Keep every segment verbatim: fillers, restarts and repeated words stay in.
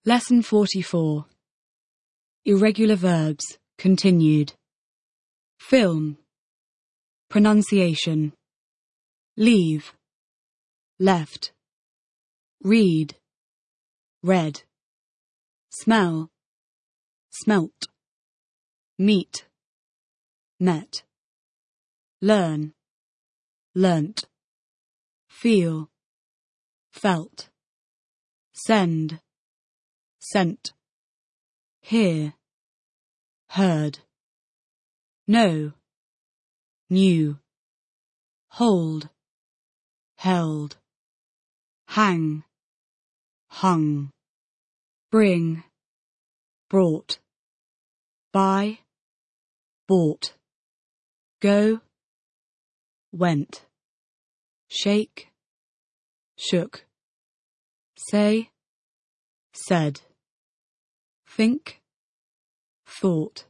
Lesson forty-four. Irregular verbs, continued. Film. Pronunciation. Leave. Left. Read. Read. Smell. Smelt. Meet. Met. Learn. Learnt. Feel. Felt. Send. Sent. Hear. Heard. Know. Knew. Hold. Held. Hang. Hung. Bring. Brought. Buy. Bought. Go. Went. Shake. Shook. Say. Said. Think. Thought.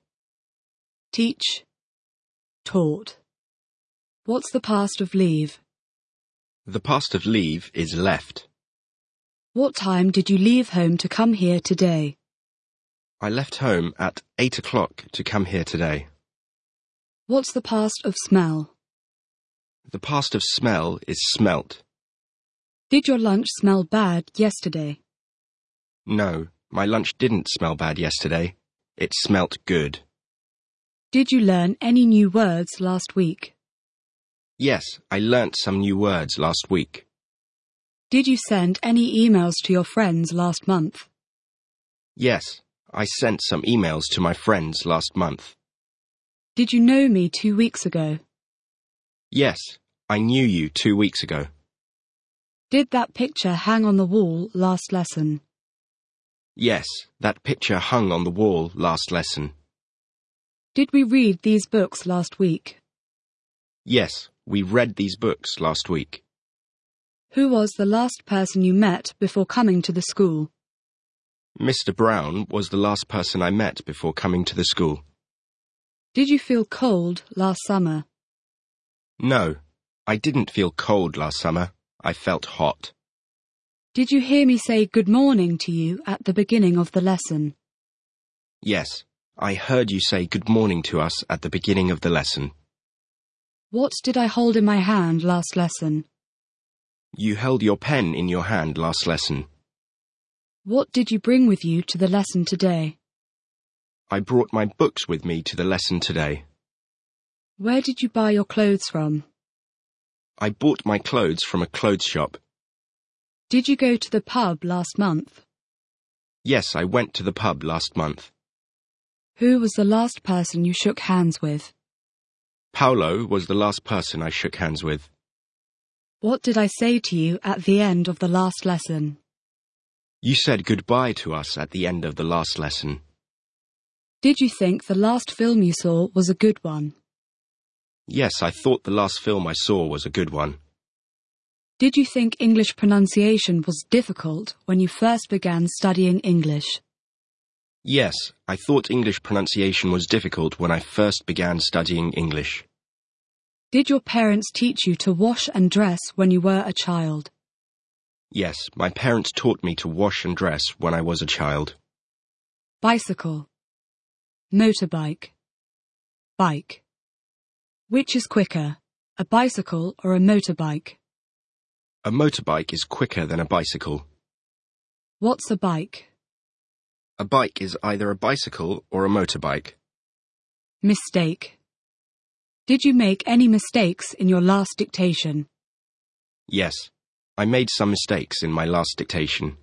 Teach. Taught. What's the past of leave? The past of leave is left. What time did you leave home to come here today? I left home at eight o'clock to come here today. What's the past of smell? The past of smell is smelt. Did your lunch smell bad yesterday? No, my lunch didn't smell bad yesterday. It smelt good. Did you learn any new words last week? Yes, I learnt some new words last week. Did you send any emails to your friends last month? Yes, I sent some emails to my friends last month. Did you know me two weeks ago? Yes, I knew you two weeks ago. Did that picture hang on the wall last lesson? Yes, that picture hung on the wall last lesson. Did we read these books last week? Yes, we read these books last week. Who was the last person you met before coming to the school? Mister Brown was the last person I met before coming to the school. Did you feel cold last summer? No, I didn't feel cold last summer. I felt hot. Did you hear me say good morning to you at the beginning of the lesson? Yes, I heard you say good morning to us at the beginning of the lesson. What did I hold in my hand last lesson? You held your pen in your hand last lesson. What did you bring with you to the lesson today? I brought my books with me to the lesson today. Where did you buy your clothes from? I bought my clothes from a clothes shop. Did you go to the pub last month? Yes, I went to the pub last month. Who was the last person you shook hands with? Paolo was the last person I shook hands with. What did I say to you at the end of the last lesson? You said goodbye to us at the end of the last lesson. Did you think the last film you saw was a good one? Yes, I thought the last film I saw was a good one. Did you think English pronunciation was difficult when you first began studying English? Yes, I thought English pronunciation was difficult when I first began studying English. Did your parents teach you to wash and dress when you were a child? Yes, my parents taught me to wash and dress when I was a child. Bicycle. Motorbike. Bike. Which is quicker, a bicycle or a motorbike? A motorbike is quicker than a bicycle. What's a bike? A bike is either a bicycle or a motorbike. Mistake. Did you make any mistakes in your last dictation? Yes, I made some mistakes in my last dictation.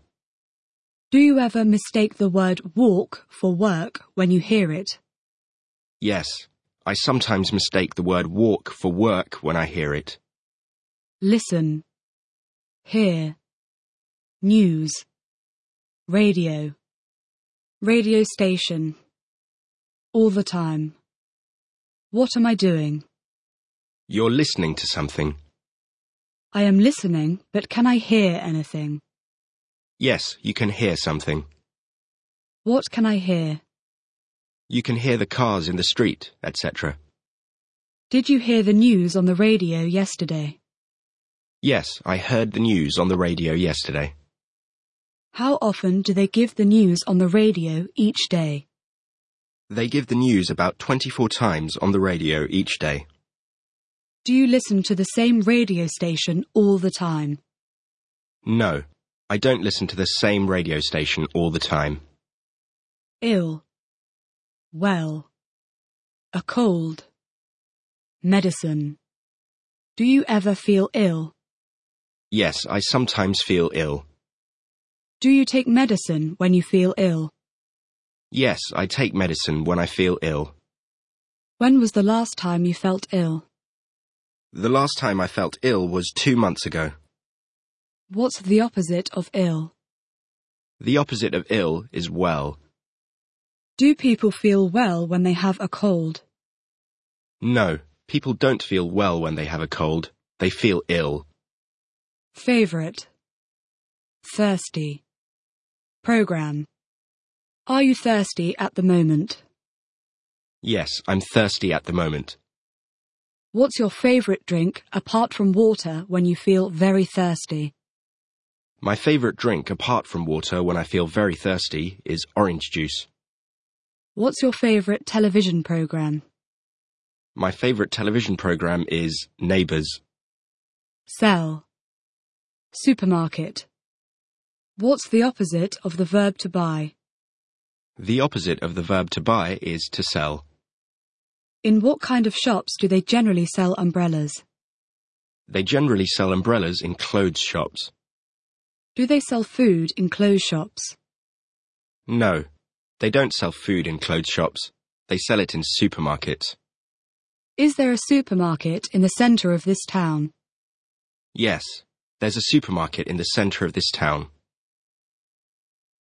Do you ever mistake the word walk for work when you hear it? Yes, I sometimes mistake the word walk for work when I hear it. Listen. Hear. News. Radio. Radio station. All the time. What am I doing? You're listening to something. I am listening, but can I hear anything? Yes, you can hear something. What can I hear? You can hear the cars in the street, et cetera. Did you hear the news on the radio yesterday? Yes, I heard the news on the radio yesterday. How often do they give the news on the radio each day? They give the news about twenty-four times on the radio each day. Do you listen to the same radio station all the time? No, I don't listen to the same radio station all the time. Ill. Well. A cold. Medicine. Do you ever feel ill? Yes, I sometimes feel ill. Do you take medicine when you feel ill? Yes, I take medicine when I feel ill. When was the last time you felt ill? The last time I felt ill was two months ago. What's the opposite of ill? The opposite of ill is well. Do people feel well when they have a cold? No, people don't feel well when they have a cold. They feel ill. Favorite. Thirsty. Program. Are you thirsty at the moment? Yes, I'm thirsty at the moment. What's your favorite drink apart from water when you feel very thirsty? My favorite drink apart from water when I feel very thirsty is orange juice. What's your favorite television program? My favorite television program is Neighbours. Sell. Supermarket. What's the opposite of the verb to buy? The opposite of the verb to buy is to sell. In what kind of shops do they generally sell umbrellas? They generally sell umbrellas in clothes shops. Do they sell food in clothes shops? No, they don't sell food in clothes shops. They sell it in supermarkets. Is there a supermarket in the centre of this town? Yes, there's a supermarket in the centre of this town.